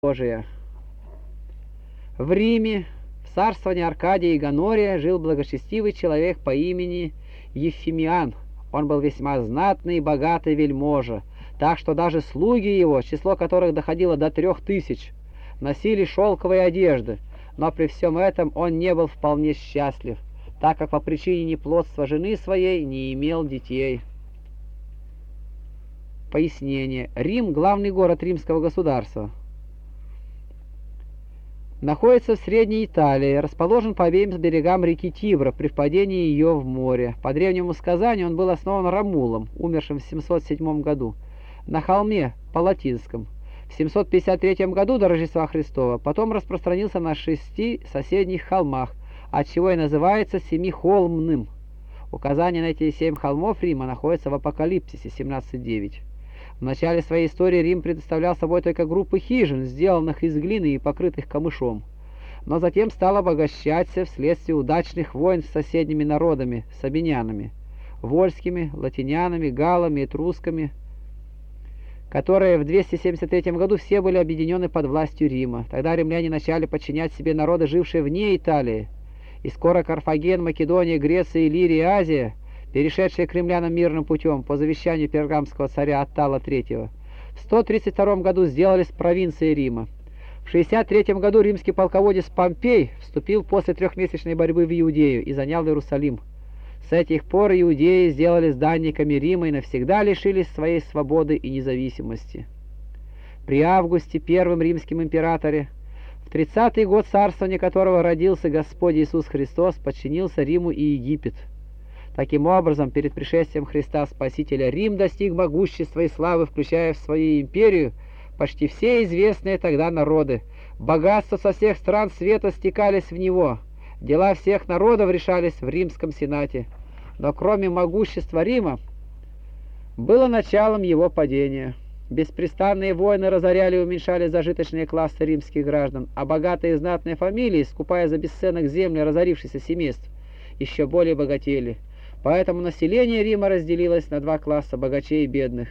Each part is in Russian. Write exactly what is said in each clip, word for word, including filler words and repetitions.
Божия. В Риме, в царствовании Аркадия и Гонория, жил благочестивый человек по имени Евфимиан. Он был весьма знатный и богатый вельможа, так что даже слуги его, число которых доходило до трех тысяч, носили шелковые одежды, но при всем этом он не был вполне счастлив, так как по причине неплодства жены своей не имел детей. Пояснение. Рим – главный город римского государства. Находится в Средней Италии, расположен по обеим берегам реки Тибра при впадении ее в море. По древнему сказанию он был основан Ромулом, умершим в семьсот седьмом году, на холме Палатинском. В семьсот пятьдесят третьем году до Рождества Христова, потом распространился на шести соседних холмах, отчего и называется Семихолмным. Указание на эти семь холмов Рима находится в Апокалипсисе семнадцать девять. В начале своей истории Рим представлял собой только группы хижин, сделанных из глины и покрытых камышом, но затем стал обогащаться вследствие удачных войн с соседними народами, сабинянами, вольскими, латинянами, галлами, этрусками, которые в двести семьдесят третьем году все были объединены под властью Рима. Тогда римляне начали подчинять себе народы, жившие вне Италии, и скоро Карфаген, Македония, Греция, Иллирия и Азия, перешедшие к римлянам мирным путем по завещанию пергамского царя Аттала третьего, в сто тридцать втором году сделались провинцией Рима. В шестьдесят третьем году римский полководец Помпей вступил после трехмесячной борьбы в Иудею и занял Иерусалим. С этих пор иудеи сделались данниками Рима и навсегда лишились своей свободы и независимости. При Августе, первом римском императоре, в тридцатый год царствования которого родился Господь Иисус Христос, подчинился Риму и Египет. Таким образом, перед пришествием Христа Спасителя Рим достиг могущества и славы, включая в свою империю почти все известные тогда народы. Богатства со всех стран света стекались в него. Дела всех народов решались в Римском Сенате. Но кроме могущества Рима, было началом его падения. Беспрестанные войны разоряли и уменьшали зажиточные классы римских граждан, а богатые и знатные фамилии, скупая за бесценок земли разорившихся семейств, еще более богатели. Поэтому население Рима разделилось на два класса – богачей и бедных.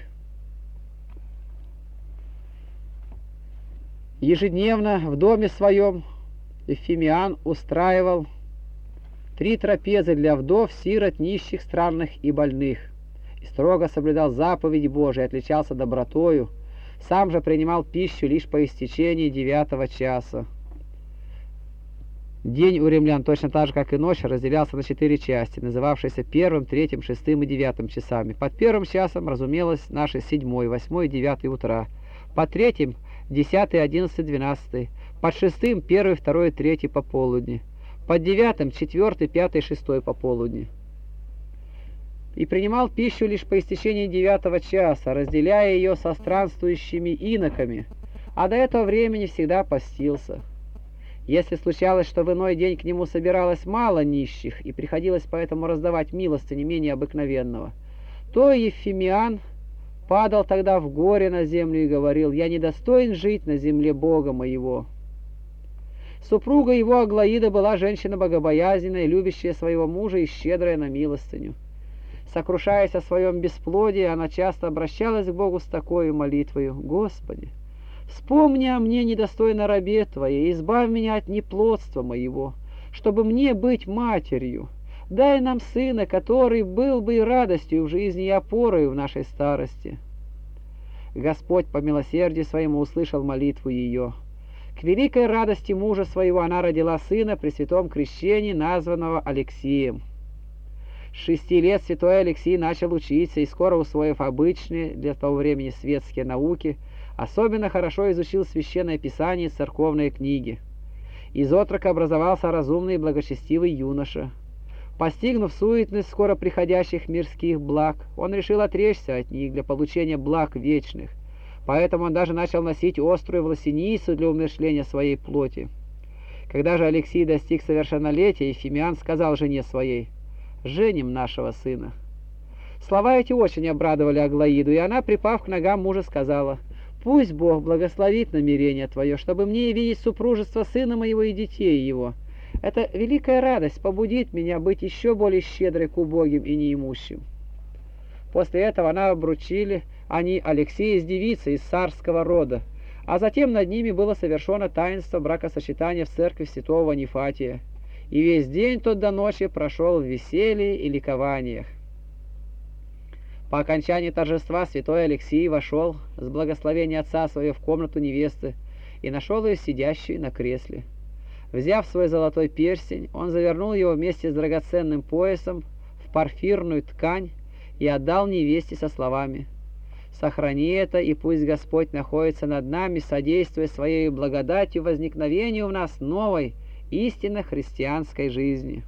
Ежедневно в доме своем Евфимиан устраивал три трапезы для вдов, сирот, нищих, странных и больных, и строго соблюдал заповеди Божии, отличался добротою, сам же принимал пищу лишь по истечении девятого часа. День у римлян, точно так же, как и ночь, разделялся на четыре части, называвшиеся первым, третьим, шестым и девятым часами. Под первым часом, разумелось, наши седьмой, восьмой и девятый утра. Под третьим – десятый, одиннадцатый, двенадцатый. Под шестым – первый, второй и третий по полудни. Под девятым – четвертый, пятый, шестой по полудни. И принимал пищу лишь по истечении девятого часа, разделяя ее со странствующими иноками, а до этого времени всегда постился. Если случалось, что в иной день к нему собиралось мало нищих и приходилось поэтому раздавать милостыню менее обыкновенного, то Евфимиан падал тогда в горе на землю и говорил: «Я недостоин жить на земле Бога моего». Супруга его Аглаида была женщина богобоязненная, любящая своего мужа и щедрая на милостыню. Сокрушаясь о своем бесплодии, она часто обращалась к Богу с такой молитвою: «Господи, вспомни о мне, недостойно рабе Твоей, избавь меня от неплодства моего, чтобы мне быть матерью. Дай нам сына, который был бы и радостью в жизни, и опорой в нашей старости». Господь по милосердию своему услышал молитву ее. К великой радости мужа своего она родила сына при святом крещении, названного Алексием. С шести лет святой Алексий начал учиться и, скоро усвоив обычные для того времени светские науки, особенно хорошо изучил священное писание и церковные книги. Из отрока образовался разумный и благочестивый юноша. Постигнув суетность скоро приходящих мирских благ, он решил отречься от них для получения благ вечных. Поэтому он даже начал носить острую власеницу для умерщвления своей плоти. Когда же Алексий достиг совершеннолетия, Евфимиан сказал жене своей: «Женим нашего сына». Слова эти очень обрадовали Аглаиду, и она, припав к ногам мужа, сказала: «Пусть Бог благословит намерение твое, чтобы мне видеть супружество сына моего и детей его. Эта великая радость побудит меня быть еще более щедрой к убогим и неимущим». После этого она обручили они Алексея с девицей из царского рода, А затем над ними было совершено таинство бракосочетания в церкви святого Ванифатия, и весь день тот до ночи прошел в веселье и ликованиях. По окончании торжества святой Алексий вошел с благословения отца своего в комнату невесты и нашел ее сидящей на кресле. Взяв свой золотой перстень, он завернул его вместе с драгоценным поясом в парфирную ткань и отдал невесте со словами: «Сохрани это, и пусть Господь находится над нами, содействуя своей благодатью возникновению в нас новой, истинно христианской жизни».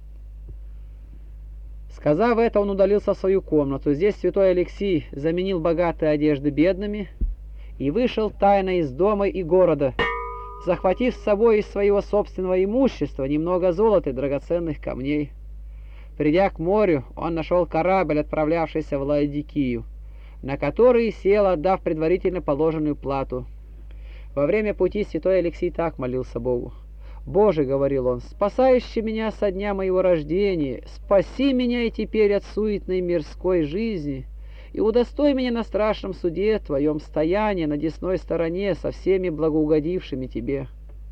Сказав это, он удалился в свою комнату. Здесь святой Алексий заменил богатые одежды бедными и вышел тайно из дома и города, захватив с собой из своего собственного имущества немного золота и драгоценных камней. Придя к морю, он нашел корабль, отправлявшийся в Лаодикию, на который сел, отдав предварительно положенную плату. Во время пути святой Алексий так молился Богу: «Боже, — говорил он, — спасающий меня со дня моего рождения, спаси меня и теперь от суетной мирской жизни, и удостой меня на страшном суде Твоем стояния на десной стороне со всеми благоугодившими Тебе».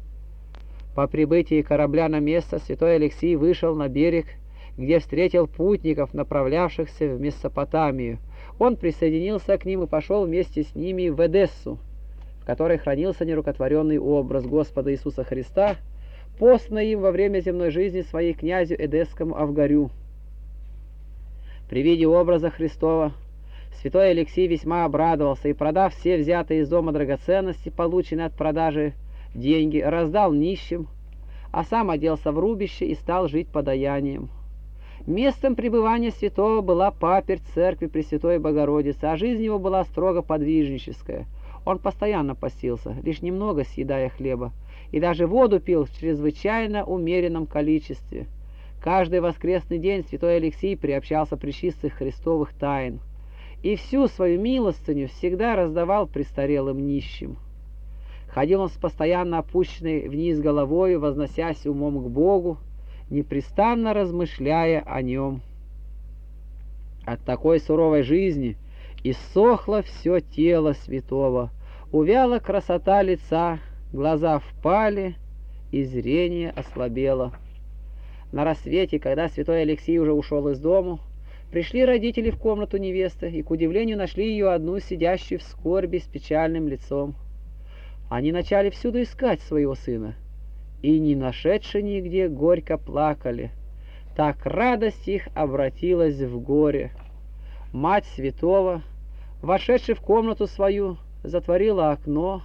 По прибытии корабля на место святой Алексий вышел на берег, где встретил путников, направлявшихся в Месопотамию. Он присоединился к ним и пошел вместе с ними в Эдессу, в которой хранился нерукотворенный образ Господа Иисуса Христа, посланный им во время земной жизни своей князю Эдесскому Авгарю. При виде образа Христова святой Алексий весьма обрадовался и, продав все взятые из дома драгоценности, полученные от продажи деньги, раздал нищим, а сам оделся в рубище и стал жить подаянием. Местом пребывания святого была паперть церкви Пресвятой Богородицы, а жизнь его была строго подвижническая. Он постоянно постился, лишь немного съедая хлеба, и даже воду пил в чрезвычайно умеренном количестве. Каждый воскресный день святой Алексий приобщался пречистых христовых тайн и всю свою милостыню всегда раздавал престарелым нищим. Ходил он с постоянно опущенной вниз головою, возносясь умом к Богу, непрестанно размышляя о нем. От такой суровой жизни иссохло все тело святого, увяла красота лица, глаза впали, и зрение ослабело. На рассвете, когда святой Алексий уже ушел из дому, пришли родители в комнату невесты и, к удивлению, нашли ее одну, сидящую в скорби с печальным лицом. Они начали всюду искать своего сына, и, не нашедши нигде, горько плакали. Так радость их обратилась в горе. Мать святого, вошедшая в комнату свою, затворила окно,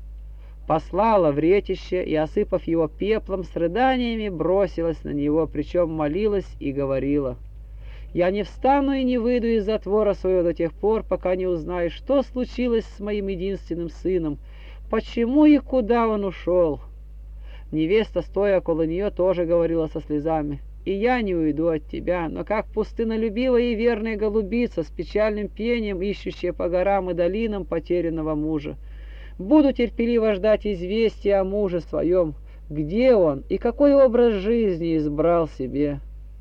послала в ретище и, осыпав его пеплом, с рыданиями бросилась на него, причем молилась и говорила: «Я не встану и не выйду из затвора своего до тех пор, пока не узнаю, что случилось с моим единственным сыном, почему и куда он ушел». Невеста, стоя около нее, тоже говорила со слезами: «И я не уйду от тебя, но как пустынолюбивая и верная голубица, с печальным пением, ищущая по горам и долинам потерянного мужа, буду терпеливо ждать известия о муже своем, где он и какой образ жизни избрал себе».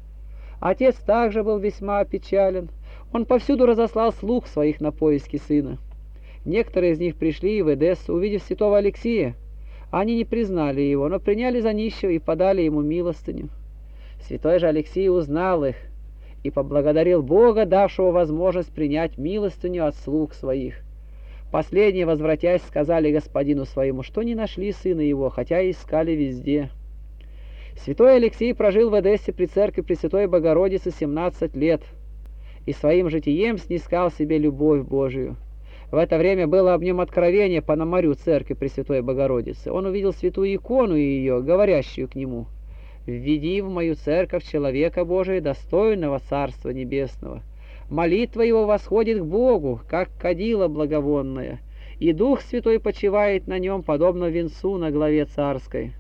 Отец также был весьма опечален. Он повсюду разослал слуг своих на поиски сына. Некоторые из них пришли в Эдессу, увидев святого Алексия. Они не признали его, но приняли за нищего и подали ему милостыню. Святой же Алексий узнал их и поблагодарил Бога, давшего возможность принять милостыню от слуг своих. Последние, возвратясь, сказали господину своему, что не нашли сына его, хотя и искали везде. Святой Алексий прожил в Эдессе при церкви Пресвятой Богородицы семнадцать лет и своим житием снискал себе любовь Божию. В это время было об нем откровение по Пономарю церкви Пресвятой Богородицы. Он увидел святую икону ее, говорящую к нему: «Введи в мою церковь человека Божия, достойного Царства Небесного. Молитва его восходит к Богу, как кадила благовонная, и Дух Святой почивает на нем, подобно венцу на главе царской».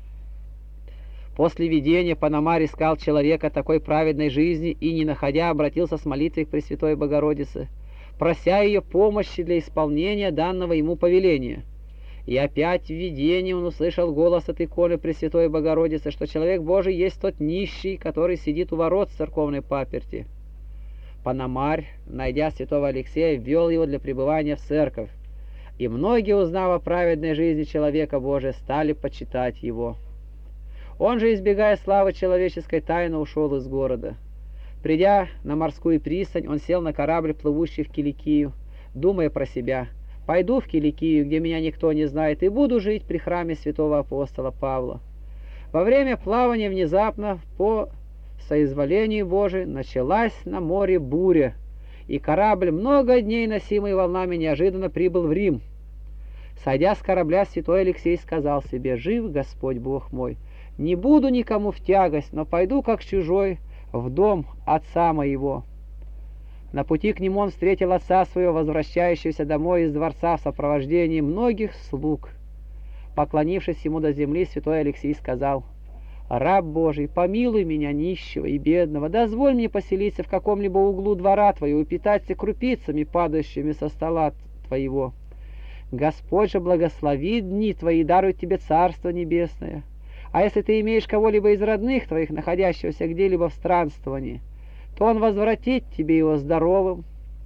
После видения Пономарь искал человека такой праведной жизни и, не находя, обратился с молитвой к Пресвятой Богородице, прося ее помощи для исполнения данного ему повеления. И опять в видении он услышал голос от иконы Пресвятой Богородицы, что человек Божий есть тот нищий, который сидит у ворот церковной паперти. Пономарь, найдя святого Алексея, ввел его для пребывания в церковь. И многие, узнав о праведной жизни человека Божия, стали почитать его. Он же, избегая славы человеческой, тайно ушел из города. Придя на морскую пристань, он сел на корабль, плывущий в Киликию, думая про себя: «Пойду в Киликию, где меня никто не знает, и буду жить при храме святого апостола Павла». Во время плавания внезапно, по соизволению Божию, началась на море буря, и корабль, много дней носимый волнами, неожиданно прибыл в Рим. Сойдя с корабля, святой Алексей сказал себе: «Жив Господь Бог мой, не буду никому в тягость, но пойду как чужой в дом отца моего». На пути к нему он встретил отца своего, возвращающегося домой из дворца в сопровождении многих слуг. Поклонившись ему до земли, святой Алексей сказал: «Раб Божий, помилуй меня, нищего и бедного, дозволь мне поселиться в каком-либо углу двора твоего и питаться крупицами, падающими со стола твоего. Господь же благословит дни твои и дарует тебе Царство Небесное. А если ты имеешь кого-либо из родных твоих, находящегося где-либо в странствовании, то он возвратит тебе его здоровым».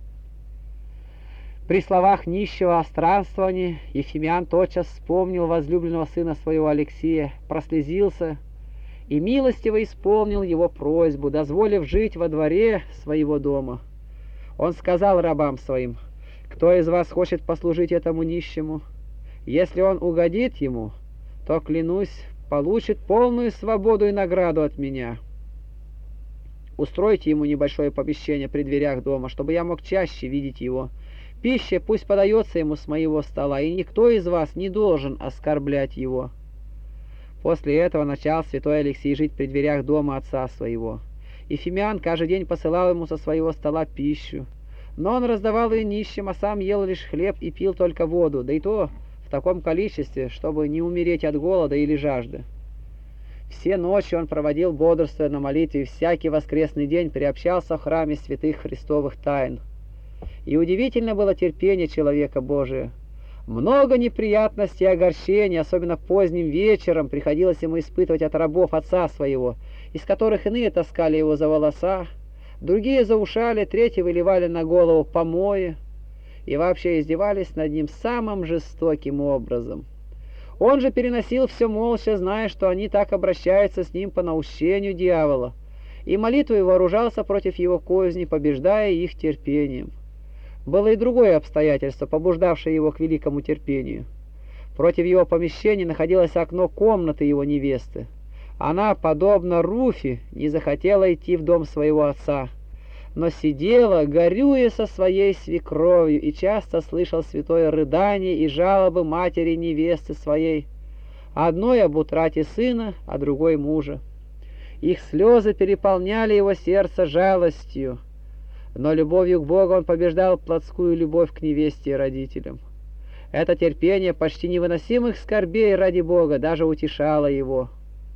При словах нищего о странствовании Ефимиан тотчас вспомнил возлюбленного сына своего Алексия, прослезился и милостиво исполнил его просьбу, дозволив жить во дворе своего дома. Он сказал рабам своим: «Кто из вас хочет послужить этому нищему? Если он угодит ему, то, клянусь, получит полную свободу и награду от меня. Устройте ему небольшое помещение при дверях дома, чтобы я мог чаще видеть его. Пища пусть подается ему с моего стола, и никто из вас не должен оскорблять его». После этого начал святой Алексей жить при дверях дома отца своего. Ефимиан каждый день посылал ему со своего стола пищу, но он раздавал ее нищим, а сам ел лишь хлеб и пил только воду, да и то в таком количестве, чтобы не умереть от голода или жажды. Все ночи он проводил, бодрствуя на молитве, и всякий воскресный день приобщался в храме святых христовых тайн. И удивительно было терпение человека Божия. Много неприятностей и огорчений, особенно поздним вечером, приходилось ему испытывать от рабов отца своего, из которых иные таскали его за волоса, другие за ушали, третьи выливали на голову помои и вообще издевались над ним самым жестоким образом. Он же переносил все молча, зная, что они так обращаются с ним по наущению дьявола, и молитвой вооружался против его козней, побеждая их терпением. Было и другое обстоятельство, побуждавшее его к великому терпению. Против его помещения находилось окно комнаты его невесты. Она, подобно Руфи, не захотела идти в дом своего отца, но сидела, горюя со своей свекровью, и часто слышал святое рыдание и жалобы матери невесты своей, одной об утрате сына, а другой мужа. Их слезы переполняли его сердце жалостью, но любовью к Богу он побеждал плотскую любовь к невесте и родителям. Это терпение почти невыносимых скорбей ради Бога даже утешало его.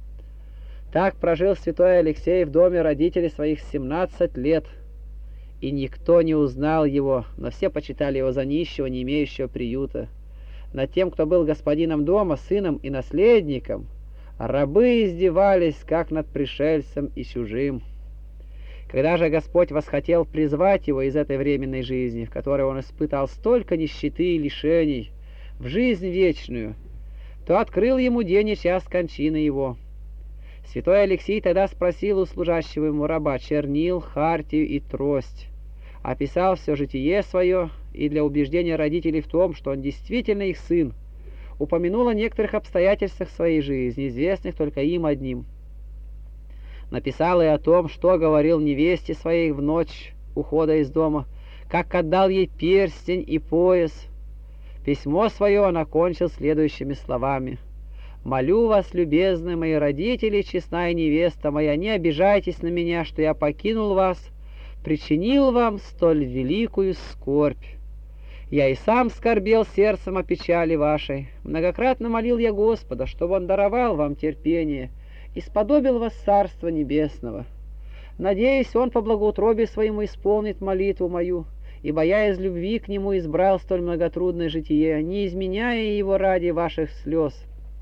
Так прожил святой Алексей в доме родителей своих семнадцать лет, и никто не узнал его, но все почитали его за нищего, не имеющего приюта. Над тем, кто был господином дома, сыном и наследником, рабы издевались, как над пришельцем и чужим. Когда же Господь восхотел призвать его из этой временной жизни, в которой он испытал столько нищеты и лишений, в жизнь вечную, то открыл ему день и час кончины его. Святой Алексей тогда спросил у служащего ему раба чернил, хартию и трость, описал все житие свое, и для убеждения родителей в том, что он действительно их сын, упомянул о некоторых обстоятельствах своей жизни, известных только им одним. Написал и о том, что говорил невесте своей в ночь ухода из дома, как отдал ей перстень и пояс. Письмо свое он окончил следующими словами: «Молю вас, любезные мои родители, честная невеста моя, не обижайтесь на меня, что я покинул вас, причинил вам столь великую скорбь. Я и сам скорбел сердцем о печали вашей. Многократно молил я Господа, чтобы Он даровал вам терпение и сподобил вас Царства Небесного. Надеюсь, Он по благоутробию своему исполнит молитву мою, ибо я из любви к Нему избрал столь многотрудное житие, не изменяя его ради ваших слез,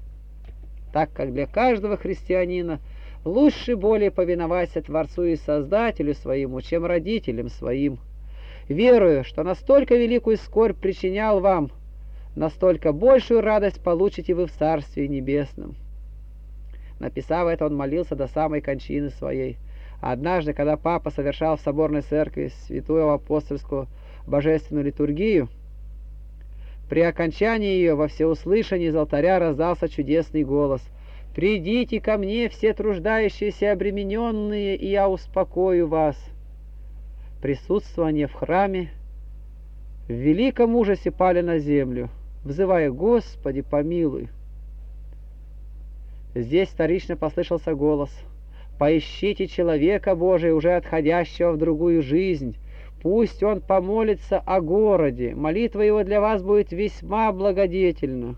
так как для каждого христианина лучше более повиноваться Творцу и Создателю своему, чем родителям своим. Верую, что настолько великую скорбь причинял вам настолько большую радость получите вы в Царстве Небесном». Написав это, он молился до самой кончины своей. Однажды, когда папа совершал в соборной церкви святую апостольскую божественную литургию, при окончании ее во всеуслышание из алтаря раздался чудесный голос: «Придите ко мне, все труждающиеся и обремененные, и я успокою вас». Присутствование в храме в великом ужасе пали на землю, взывая: «Господи, помилуй». Здесь вторично послышался голос: «Поищите человека Божия, уже отходящего в другую жизнь. Пусть он помолится о городе. Молитва его для вас будет весьма благодетельна».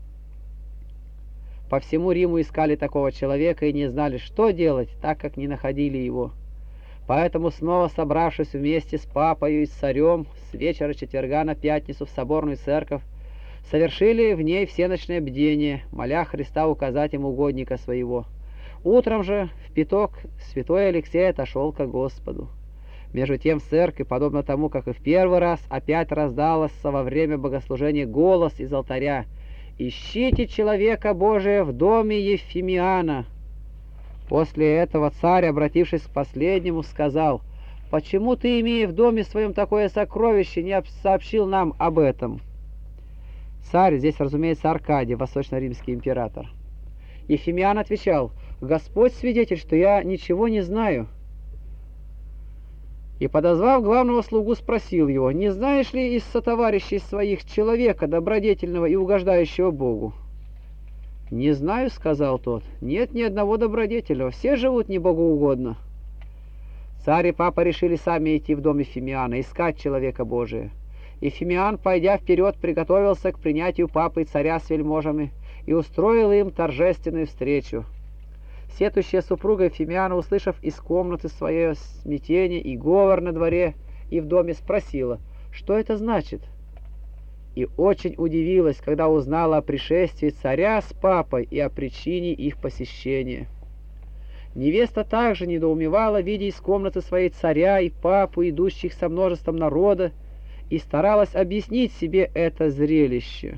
По всему Риму искали такого человека и не знали, что делать, так как не находили его. Поэтому, снова собравшись вместе с папою и с царем, с вечера четверга на пятницу в соборную церковь, совершили в ней всеночное бдение, моля Христа указать им угодника своего. Утром же в пяток святой Алексей отошел ко Господу. Между тем в церкви, подобно тому, как и в первый раз, опять раздался во время богослужения голос из алтаря: «Ищите человека Божия в доме Ефимиана». После этого царь, обратившись к последнему, сказал: «Почему ты, имея в доме своем такое сокровище, не сообщил нам об этом?» Царь, здесь, разумеется, Аркадий, восточно-римский император. Ефимиан отвечал: «Господь свидетель, что я ничего не знаю». И, подозвав главного слугу, спросил его: «Не знаешь ли из сотоварищей своих человека, добродетельного и угождающего Богу?» «Не знаю», — сказал тот. «Нет ни одного добродетельного, все живут не богоугодно». Царь и папа решили сами идти в дом Ефимиана, искать человека Божия. Ефимиан, пойдя вперед, приготовился к принятию папы и царя с вельможами и устроил им торжественную встречу. Сетущая супруга Ефимиана, услышав из комнаты свое смятение и говор на дворе и в доме, спросила: «Что это значит?» И очень удивилась, когда узнала о пришествии царя с папой и о причине их посещения. Невеста также недоумевала, видя из комнаты своей царя и папу, идущих со множеством народа, и старалась объяснить себе это зрелище.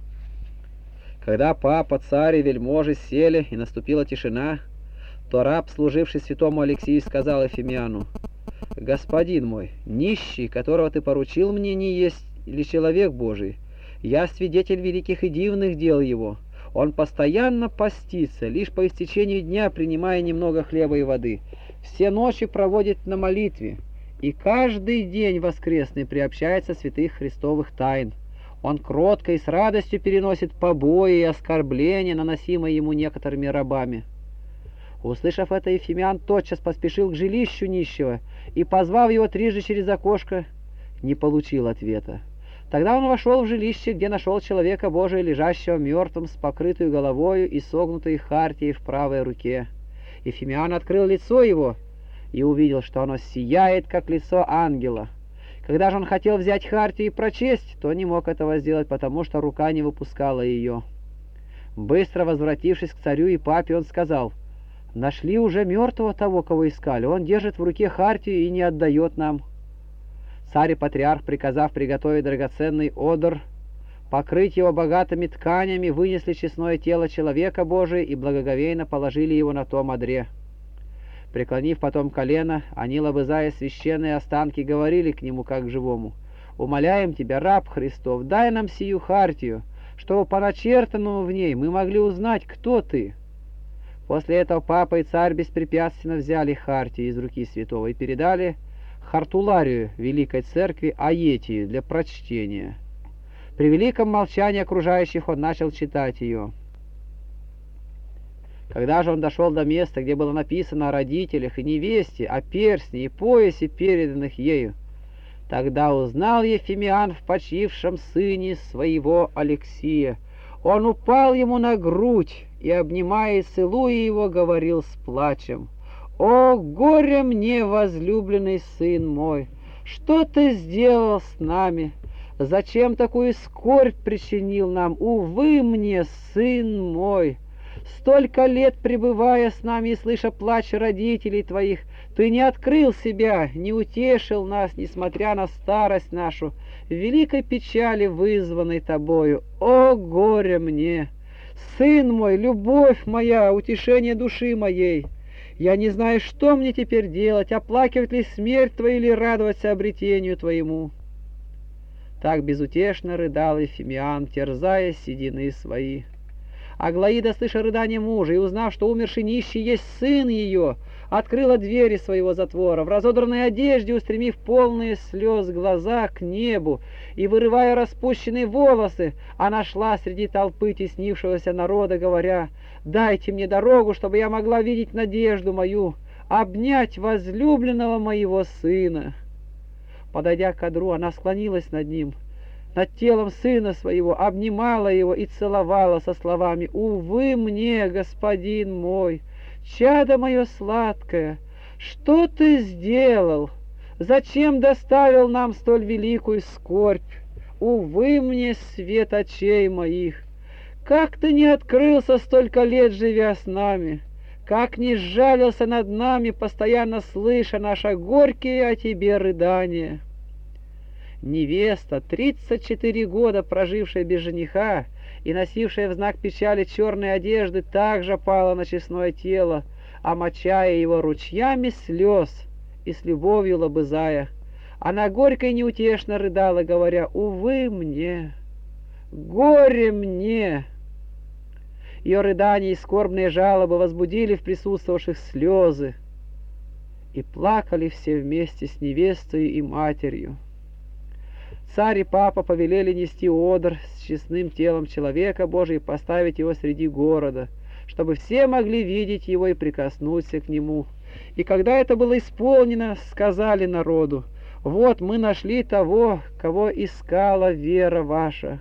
Когда папа, царь и вельможи сели, и наступила тишина, то раб, служивший святому Алексию, сказал Ефимиану: «Господин мой, нищий, которого ты поручил мне, не есть ли человек Божий? Я свидетель великих и дивных дел его. Он постоянно постится, лишь по истечении дня принимая немного хлеба и воды. Все ночи проводит на молитве, и каждый день воскресный приобщается святых христовых тайн. Он кротко и с радостью переносит побои и оскорбления, наносимые ему некоторыми рабами». Услышав это, Ефимиан тотчас поспешил к жилищу нищего и, позвав его трижды через окошко, не получил ответа. Тогда он вошел в жилище, где нашел человека Божия, лежащего мертвым, с покрытую головою и согнутой хартией в правой руке. Ефимиан открыл лицо его и увидел, что оно сияет, как лицо ангела. Когда же он хотел взять хартию и прочесть, то не мог этого сделать, потому что рука не выпускала ее. Быстро возвратившись к царю и папе, он сказал: «Нашли уже мертвого того, кого искали. Он держит в руке хартию и не отдает нам». Царь и патриарх, приказав приготовить драгоценный одр, покрыть его богатыми тканями, вынесли честное тело человека Божия и благоговейно положили его на том одре. Преклонив потом колено, они, лобызая священные останки, говорили к нему как к живому: «Умоляем тебя, раб Христов, дай нам сию хартию, чтобы по начертанному в ней мы могли узнать, кто ты». После этого папа и царь беспрепятственно взяли хартию из руки святого и передали хартуларию Великой Церкви Аетию для прочтения. При великом молчании окружающих он начал читать ее. Когда же он дошел до места, где было написано о родителях и невесте, о перстне и поясе, переданных ею, тогда узнал Ефимиан в почившем сыне своего Алексия. Он упал ему на грудь и, обнимая и целуя его, говорил с плачем: «О, горе мне, возлюбленный сын мой! Что ты сделал с нами? Зачем такую скорбь причинил нам? Увы мне, сын мой! Столько лет пребывая с нами и слыша плач родителей твоих, ты не открыл себя, не утешил нас, несмотря на старость нашу, в великой печали, вызванной тобою. О, горе мне! Сын мой, любовь моя, утешение души моей! Я не знаю, что мне теперь делать, оплакивать ли смерть твою или радоваться обретению твоему. Так безутешно рыдал Ефимиан, терзая седины свои. Аглаида, слыша рыдание мужа и узнав, что умерший нищий есть сын ее, открыла двери своего затвора, в разодранной одежде, устремив полные слез глаза к небу, и, вырывая распущенные волосы, она шла среди толпы теснившегося народа, говоря: «Дайте мне дорогу, чтобы я могла видеть надежду мою, обнять возлюбленного моего сына». Подойдя к одру, она склонилась над ним, над телом сына своего, обнимала его и целовала со словами: «Увы мне, господин мой, чадо мое сладкое, что ты сделал? Зачем доставил нам столь великую скорбь? Увы мне, свет очей моих! Как ты не открылся столько лет, живя с нами? Как не сжалился над нами, постоянно слыша наши горькие о тебе рыдания?» Невеста, тридцать четыре года прожившая без жениха и носившая в знак печали черные одежды, также пала на честное тело, омочая его ручьями слез и с любовью лобызая. Она горько и неутешно рыдала, говоря: «Увы мне! Горе мне!» Ее рыдания и скорбные жалобы возбудили в присутствовавших слезы, и плакали все вместе с невестой и матерью. Царь и папа повелели нести одр с честным телом человека Божия и поставить его среди города, чтобы все могли видеть его и прикоснуться к нему. И когда это было исполнено, сказали народу: «Вот мы нашли того, кого искала вера ваша».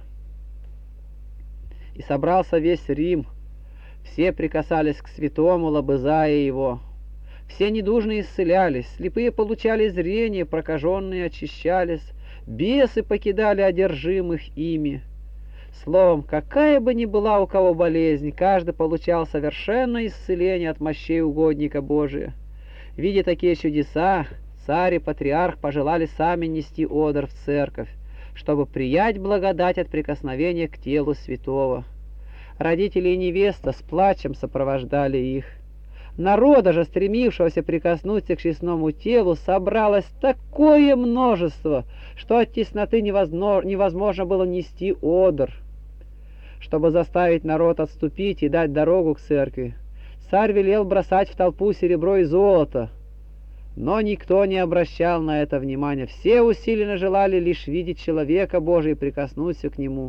И собрался весь Рим, все прикасались к святому, лобызая его. Все недужные исцелялись, слепые получали зрение, прокаженные очищались, бесы покидали одержимых ими. Словом, какая бы ни была у кого болезнь, каждый получал совершенное исцеление от мощей угодника Божия. Видя такие чудеса, царь и патриарх пожелали сами нести одр в церковь, чтобы приять благодать от прикосновения к телу святого. Родители и невеста с плачем сопровождали их. Народа же, стремившегося прикоснуться к честному телу, собралось такое множество, что от тесноты невозможно, невозможно было нести одр. Чтобы заставить народ отступить и дать дорогу к церкви, царь велел бросать в толпу серебро и золото. Но никто не обращал на это внимания. Все усиленно желали лишь видеть человека Божия и прикоснуться к нему.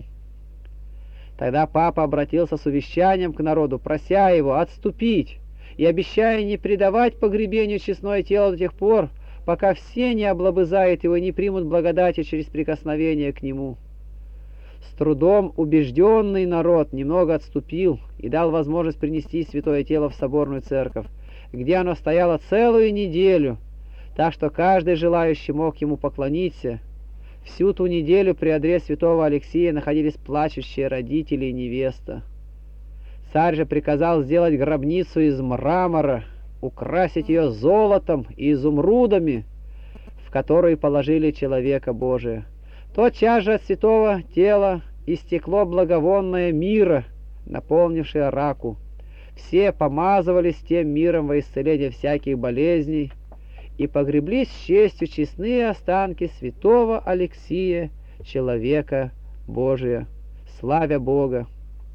Тогда папа обратился с увещанием к народу, прося его отступить и обещая не предавать погребению честное тело до тех пор, пока все не облобызают его и не примут благодати через прикосновение к нему. С трудом убежденный народ немного отступил и дал возможность принести святое тело в соборную церковь, где оно стояло целую неделю, так что каждый желающий мог ему поклониться. Всю ту неделю при одре святого Алексия находились плачущие родители и невеста. Царь же приказал сделать гробницу из мрамора, украсить ее золотом и изумрудами, в которую положили человека Божия. Тотчас же от святого тела истекло благовонное мира, наполнившее раку. Все помазывались тем миром во исцеление всяких болезней и погреблись с честью честные останки святого Алексия, человека Божия, славя Бога.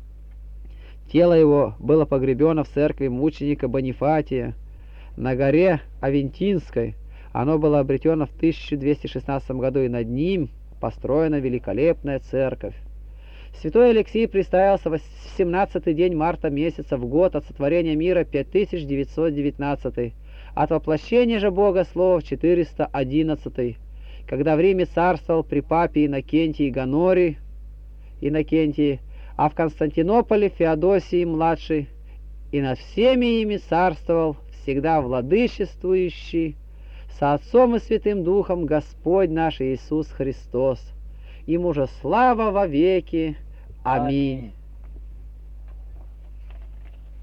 Тело его было погребено в церкви мученика Бонифатия на горе Авентинской. Оно было обретено в тысяча двести шестнадцатом году, и над ним построена великолепная церковь. Святой Алексий представился в семнадцатый день марта месяца в год от сотворения мира пять тысяч девятьсот девятнадцатый, от воплощения же Бога Слова в четыреста одиннадцатый, когда в Риме царствовал при папе Иннокентии Гонорий, Иннокентии, а в Константинополе Феодосий младший, и над всеми ими царствовал всегда владычествующий со Отцом и Святым Духом Господь наш Иисус Христос. Ему же слава во веки. Аминь.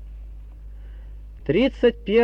тридцать первое